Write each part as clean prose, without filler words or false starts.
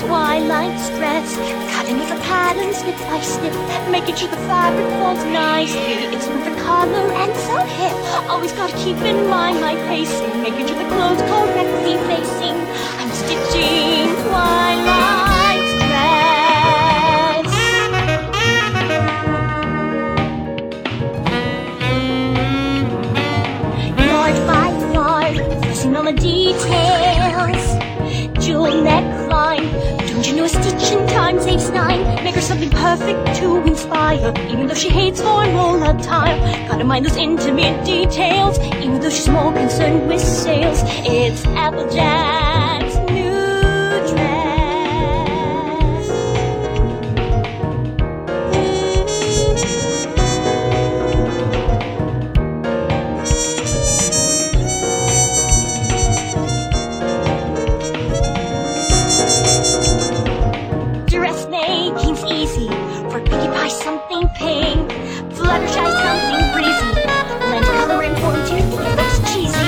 twilight's dress, cutting the pattern snip by snip, making sure the fabric folds nicely. It's perfect color and so hip. Always gotta keep in mind my pacing, making sure the clothes correctly facing. I'm stitching twilight's dress. Yard by yard, focusing on the details. Jewel neckline, don't you know a stitch in time saves 9? Make her something perfect to inspire, even though she hates formal attire. Gotta mind those intimate details, even though she's more concerned with sales. It's Applejack's new dress. Dressmaking's easy, for Pinkie Pie something pink, Fluttershy something breezy, blend color and form to think it looks cheesy.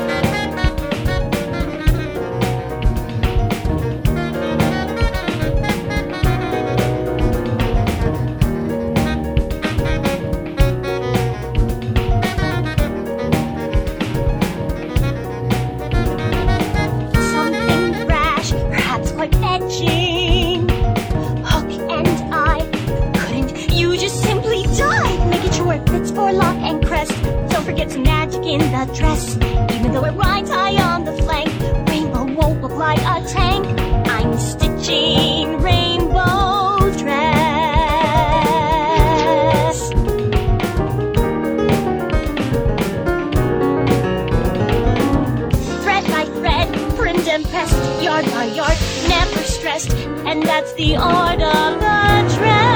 Something brash, perhaps quite fetching. It fits for lock and crest. Don't forget some magic in the dress, even though it rides high on the flank. Rainbow won't look like a tank. I'm stitching rainbow dress. Thread by thread, print and pressed, yard by yard, never stressed. And that's the art of the dress.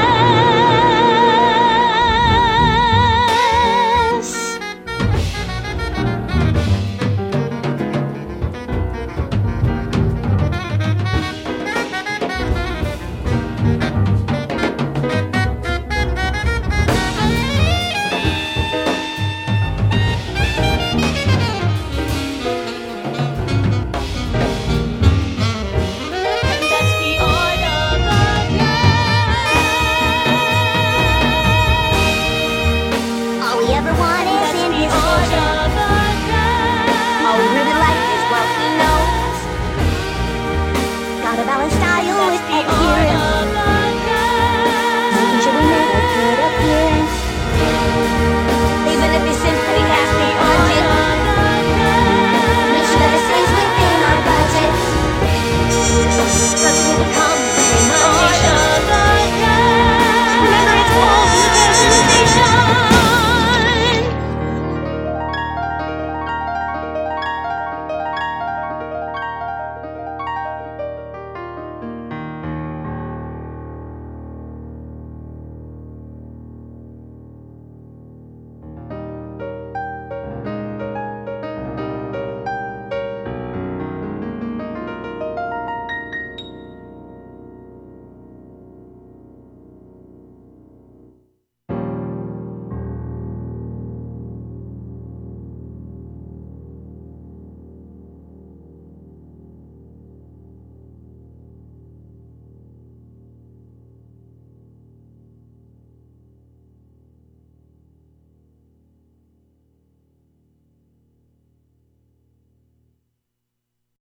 Balance style with adherence.